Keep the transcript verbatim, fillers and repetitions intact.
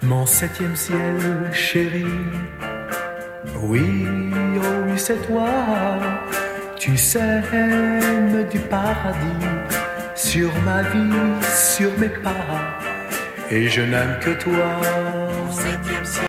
Mon septième ciel, chéri, oui, oh oui, c'est toi. Tu sèmes du paradis sur ma vie, sur mes pas, et je n'aime que toi. Mon septième ciel.